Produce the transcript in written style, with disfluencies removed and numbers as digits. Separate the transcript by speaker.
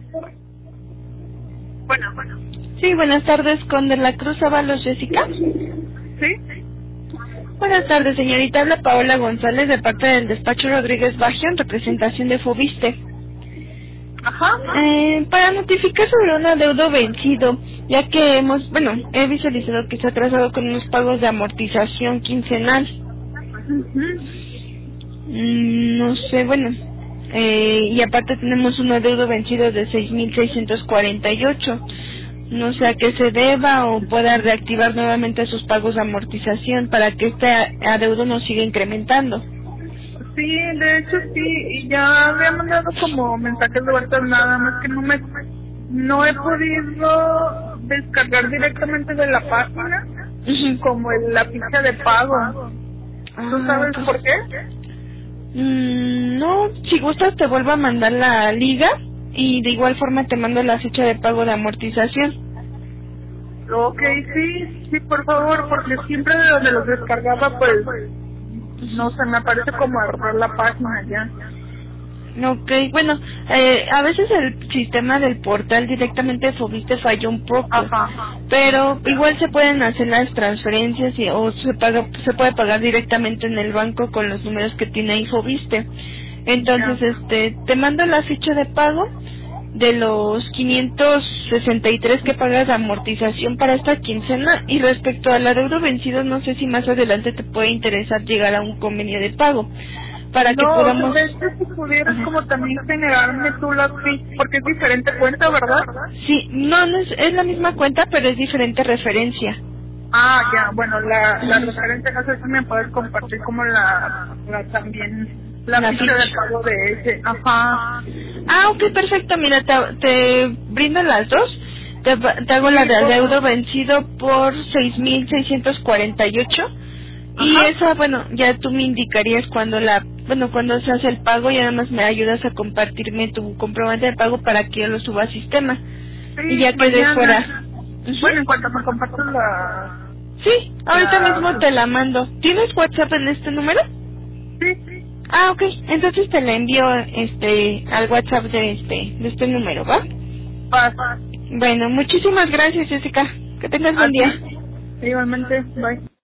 Speaker 1: Bueno.
Speaker 2: Sí, buenas tardes, con De la Cruz Ábalos, Jessica.
Speaker 1: ¿Sí?
Speaker 2: Buenas tardes, señorita. Habla Paola González de parte del despacho Rodríguez Baggio en representación de Fobiste.
Speaker 1: Ajá.
Speaker 2: Para notificar sobre un adeudo vencido, ya que he visualizado que se ha atrasado con unos pagos de amortización quincenal.
Speaker 1: Ujú.
Speaker 2: No sé, y aparte tenemos un adeudo vencido de 6,648. No sé a qué se deba o pueda reactivar nuevamente sus pagos de amortización para que este adeudo no siga incrementando.
Speaker 1: Sí, de hecho sí, y ya había mandado como mensajes de vuelta, nada más que no he podido descargar directamente de la página
Speaker 2: Ujú.
Speaker 1: como la ficha de pago. ¿Tú sabes
Speaker 2: Ok.
Speaker 1: por qué?
Speaker 2: No, si gustas te vuelvo a mandar la liga y de igual forma te mando la fecha de pago de amortización.
Speaker 1: Ok, sí, por favor, porque siempre de donde los descargaba, pues, no sé, me aparece como error la página ya.
Speaker 2: Ok, a veces el sistema del portal directamente de Fobiste falló un poco,
Speaker 1: Ajá.
Speaker 2: pero igual se pueden hacer las transferencias o se puede pagar directamente en el banco con los números que tiene ahí Fobiste.
Speaker 1: Ya.
Speaker 2: Entonces, te mando la ficha de pago de los 563 que pagas de amortización para esta quincena, y respecto al adeudo vencido, no sé si más adelante te puede interesar llegar a un convenio de pago para que
Speaker 1: No,
Speaker 2: podamos.
Speaker 1: de hecho, si pudieras
Speaker 2: Ajá.
Speaker 1: como también generarme tú la ficha, porque es diferente cuenta, ¿verdad?
Speaker 2: Sí, no es la misma cuenta, pero es diferente referencia.
Speaker 1: Ah, ya, bueno, la
Speaker 2: Ujú.
Speaker 1: referencia, no sé si me puedes compartir como la también, la
Speaker 2: La
Speaker 1: ficha de
Speaker 2: ficha.
Speaker 1: pago de ese. Ajá.
Speaker 2: Ok, perfecto. Mira, te brindo las dos. Te hago la
Speaker 1: Sí,
Speaker 2: de
Speaker 1: por
Speaker 2: adeudo
Speaker 1: favor.
Speaker 2: vencido por 6,648. Y
Speaker 1: Ajá.
Speaker 2: esa, ya tú me indicarías cuando se hace el pago, y además me ayudas a compartirme tu comprobante de pago para que yo lo suba al sistema. Y
Speaker 1: Sí,
Speaker 2: ya quede
Speaker 1: mañana.
Speaker 2: fuera. Ujú.
Speaker 1: Bueno, en cuanto me compartas
Speaker 2: Sí, ahorita mismo
Speaker 1: la,
Speaker 2: te la mando. ¿Tienes WhatsApp en este número?
Speaker 1: sí,
Speaker 2: Ah, ok. Entonces te la envío al WhatsApp de este número, ¿va?
Speaker 1: paz.
Speaker 2: Bueno, muchísimas gracias, Jessica. Que tengas
Speaker 1: A
Speaker 2: buen día.
Speaker 1: ti, igualmente, bye.